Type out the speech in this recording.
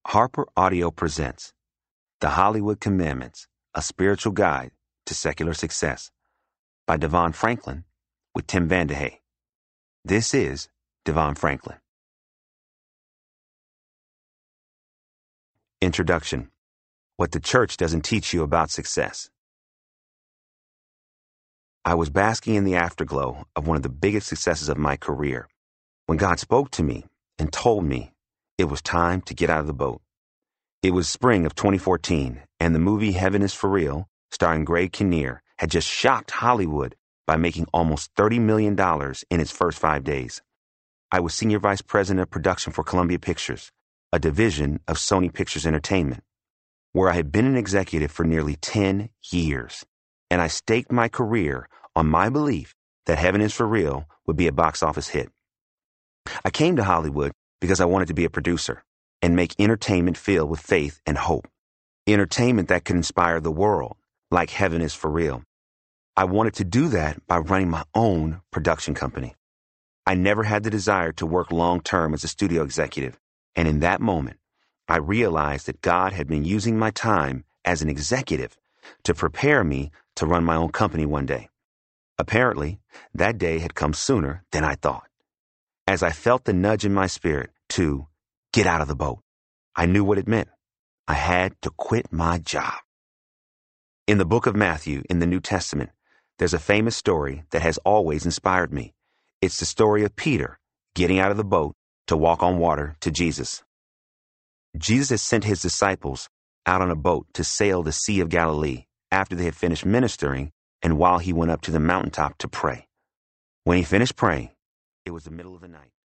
Harper Audio presents The Hollywood Commandments, a Spiritual Guide to Secular Success by Devon Franklin with Tim Vandehei. This is Devon Franklin. Introduction: What the Church Doesn't Teach You About Success. I was basking in the afterglow of one of the biggest successes of my career when God spoke to me and told me it was time to get out of the boat. It was spring of 2014, and the movie Heaven is for Real, starring Greg Kinnear, had just shocked Hollywood by making almost $30 million in its first 5 days. I was Senior Vice President of Production for Columbia Pictures, a division of Sony Pictures Entertainment, where I had been an executive for nearly 10 years, and I staked my career on my belief that Heaven is for Real would be a box office hit. I came to Hollywood because I wanted to be a producer and make entertainment filled with faith and hope. Entertainment that could inspire the world, like Heaven is for Real. I wanted to do that by running my own production company. I never had the desire to work long-term as a studio executive, and in that moment, I realized that God had been using my time as an executive to prepare me to run my own company one day. Apparently, that day had come sooner than I thought. As I felt the nudge in my spirit to get out of the boat, I knew what it meant. I had to quit my job. In the book of Matthew, in the New Testament, there's a famous story that has always inspired me. It's the story of Peter getting out of the boat to walk on water to Jesus. Jesus had sent his disciples out on a boat to sail the Sea of Galilee after they had finished ministering and while he went up to the mountaintop to pray. When he finished praying, it was the middle of the night.